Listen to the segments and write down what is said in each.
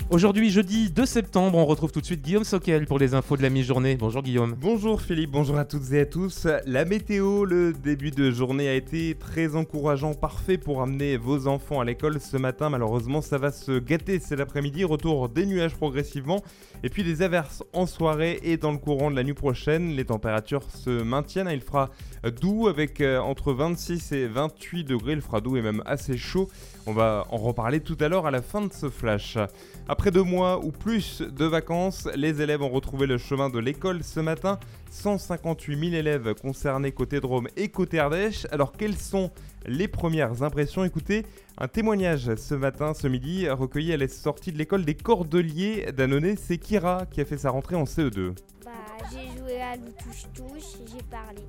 Aujourd'hui, jeudi 2 septembre, on retrouve tout de suite Guillaume Soquel pour les infos de la mi-journée. Bonjour Guillaume. Bonjour Philippe, bonjour à toutes et à tous. La météo, le début de journée a été très encourageant, parfait pour amener vos enfants à l'école ce matin. Malheureusement, ça va se gâter cet après-midi. Retour des nuages progressivement et puis des averses en soirée et dans le courant de la nuit prochaine. Les températures se maintiennent. Il fera doux avec entre 26 et 28 degrés. Il fera doux et même assez chaud. On va en reparler tout à l'heure à la fin de ce flash. Après 2 mois ou plus de vacances, les élèves ont retrouvé le chemin de l'école ce matin. 158 000 élèves concernés côté Drôme et côté Ardèche. Alors quelles sont les premières impressions? Écoutez, un témoignage ce midi, recueilli à la sortie de l'école des Cordeliers d'Annonay. C'est Kira qui a fait sa rentrée en CE2. J'ai joué à l'Outouche-Touche, j'ai parlé.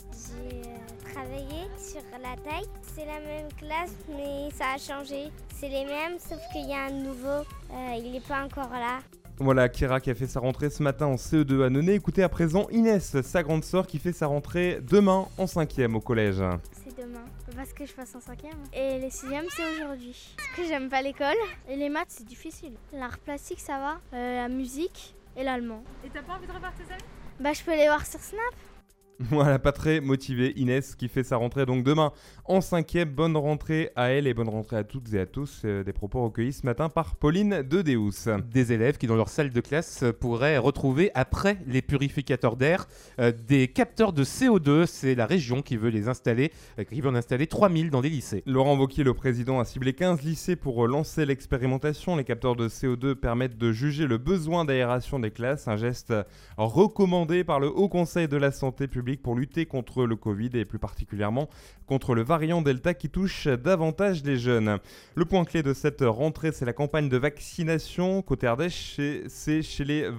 J'ai travaillé sur la taille. C'est la même classe, mais ça a changé. C'est les mêmes, sauf qu'il y a un nouveau. Il n'est pas encore là. Voilà, Kira qui a fait sa rentrée ce matin en CE2 à Annonay. Écoutez à présent Inès, sa grande sœur, qui fait sa rentrée demain en 5e au collège. C'est demain, parce que je passe en 5e. Et les 6e, c'est aujourd'hui. Parce que j'aime pas l'école. Et les maths, c'est difficile. L'art plastique, ça va. La musique et l'allemand. Et t'as pas envie de revoir tes amis ? Je peux les voir sur Snap. Voilà, pas très motivée, Inès qui fait sa rentrée donc demain en 5e. Bonne rentrée à elle et bonne rentrée à toutes et à tous. Des propos recueillis ce matin par Pauline de Deus. Des élèves qui dans leur salle de classe pourraient retrouver après les purificateurs d'air des capteurs de CO2. C'est la région qui veut les installer, qui veut en installer 3000 dans des lycées. Laurent Wauquiez, le président, a ciblé 15 lycées pour lancer l'expérimentation. Les capteurs de CO2 permettent de juger le besoin d'aération des classes, un geste recommandé par le Haut Conseil de la Santé publique pour lutter contre le Covid et plus particulièrement contre le variant Delta qui touche davantage les jeunes. Le point clé de cette rentrée, c'est la campagne de vaccination. Côté Ardèche, c'est chez les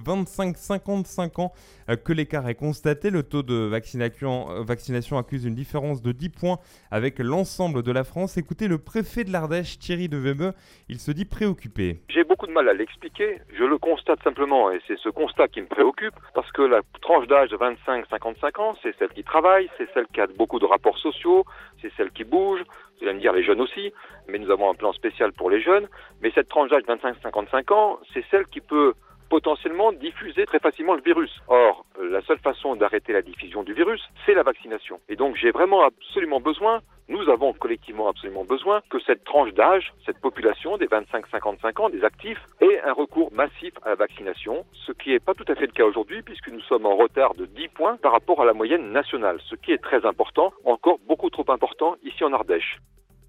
25-55 ans que l'écart est constaté. Le taux de vaccination accuse une différence de 10 points avec l'ensemble de la France. Écoutez le préfet de l'Ardèche, Thierry Devemeux, il se dit préoccupé. J'ai beaucoup de mal à l'expliquer, je le constate simplement et c'est ce constat qui me préoccupe parce que la tranche d'âge de 25-55 ans, c'est celle qui travaille, c'est celle qui a beaucoup de rapports sociaux, c'est celle qui bouge, vous allez me dire les jeunes aussi, mais nous avons un plan spécial pour les jeunes, mais cette tranche d'âge de 25-55 ans, c'est celle qui peut potentiellement diffuser très facilement le virus. Or, la seule façon d'arrêter la diffusion du virus, c'est la vaccination. Et donc j'ai vraiment absolument besoin, nous avons collectivement absolument besoin que cette tranche d'âge, cette population des 25-55 ans, des actifs, ait un recours massif à la vaccination, ce qui n'est pas tout à fait le cas aujourd'hui puisque nous sommes en retard de 10 points par rapport à la moyenne nationale, ce qui est très important, encore beaucoup trop important ici en Ardèche.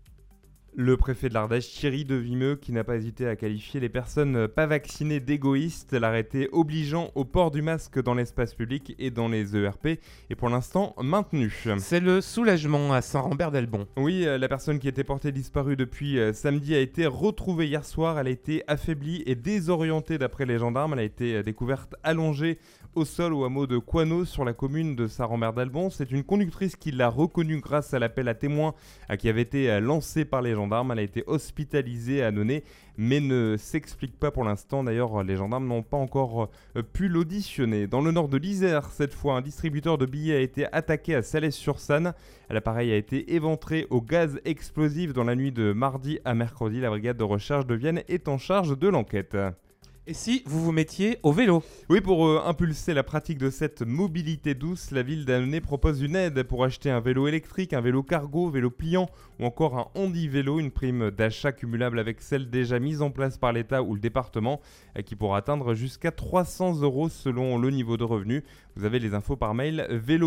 Le préfet de l'Ardèche, Thierry Devemeux, qui n'a pas hésité à qualifier les personnes pas vaccinées d'égoïstes. L'arrêté obligeant au port du masque dans l'espace public et dans les ERP est pour l'instant maintenu. C'est le soulagement à Saint-Rambert-d'Albon. Oui, la personne qui était portée disparue depuis samedi a été retrouvée hier soir. Elle a été affaiblie et désorientée d'après les gendarmes. Elle a été découverte allongée au sol au hameau de Coineau sur la commune de Saint-Rambert-d'Albon. C'est une conductrice qui l'a reconnue grâce à l'appel à témoins qui avait été lancé par les gendarmes. Elle a été hospitalisée à Annonay mais ne s'explique pas pour l'instant. D'ailleurs, les gendarmes n'ont pas encore pu l'auditionner. Dans le nord de l'Isère, cette fois, un distributeur de billets a été attaqué à Salès-sur-Sanne. L'appareil a été éventré au gaz explosif dans la nuit de mardi à mercredi. La brigade de recherche de Vienne est en charge de l'enquête. Et si vous vous mettiez au vélo ? Oui, pour impulser la pratique de cette mobilité douce, la ville d'Annonay propose une aide pour acheter un vélo électrique, un vélo cargo, vélo pliant ou encore un handi-vélo, une prime d'achat cumulable avec celle déjà mise en place par l'État ou le département qui pourra atteindre jusqu'à 300 € selon le niveau de revenu. Vous avez les infos par mail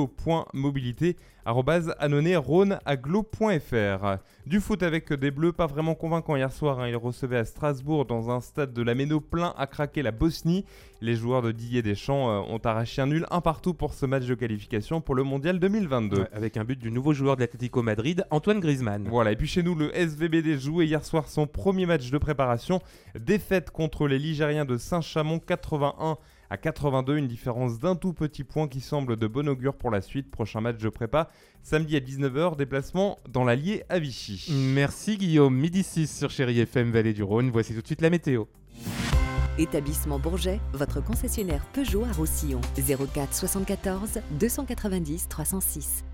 vélo.mobilité@annonay-rhône-agglo.fr. Du foot avec des Bleus, pas vraiment convaincant hier soir. Ils recevaient à Strasbourg dans un stade de la Méno plein à craquer la Bosnie. Les joueurs de Didier Deschamps ont arraché un nul 1-1 pour ce match de qualification pour le Mondial 2022. Ouais, avec un but du nouveau joueur de l'Atlético Madrid, Antoine Griezmann. Voilà, et puis chez nous, le SVBD jouait hier soir son premier match de préparation. Défaite contre les Ligériens de Saint-Chamond, 81-82, une différence d'un tout petit point qui semble de bon augure pour la suite. Prochain match de prépa, samedi à 19h, déplacement dans l'Allier à Vichy. Merci Guillaume, midi 6 sur Chéri FM Vallée du Rhône. Voici tout de suite la météo. Établissement Bourget, votre concessionnaire Peugeot à Roussillon. 04 74 290 306.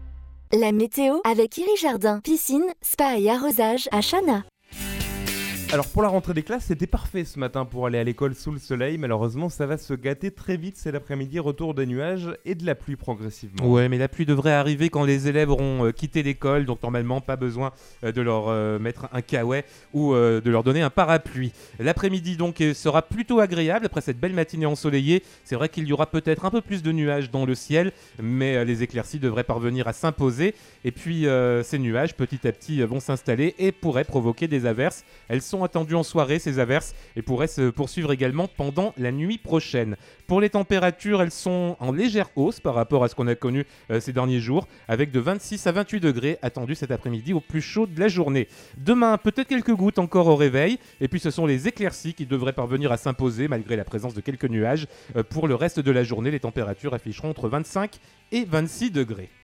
La météo avec Iri Jardin, piscine, spa et arrosage à Chana. Alors pour la rentrée des classes, c'était parfait ce matin pour aller à l'école sous le soleil. Malheureusement, ça va se gâter très vite cet après-midi. Retour des nuages et de la pluie progressivement. Ouais, mais la pluie devrait arriver quand les élèves auront quitté l'école, donc normalement pas besoin de leur mettre un caouet ou de leur donner un parapluie. L'après-midi donc sera plutôt agréable après cette belle matinée ensoleillée. C'est vrai qu'il y aura peut-être un peu plus de nuages dans le ciel, mais les éclaircies devraient parvenir à s'imposer. Et puis ces nuages petit à petit vont s'installer et pourraient provoquer des averses. Elles sont attendues en soirée, ces averses, et pourraient se poursuivre également pendant la nuit prochaine. Pour les températures, elles sont en légère hausse par rapport à ce qu'on a connu ces derniers jours, avec de 26 à 28 degrés attendus cet après-midi au plus chaud de la journée. Demain, peut-être quelques gouttes encore au réveil, et puis ce sont les éclaircies qui devraient parvenir à s'imposer malgré la présence de quelques nuages. Pour le reste de la journée, les températures afficheront entre 25 et 26 degrés.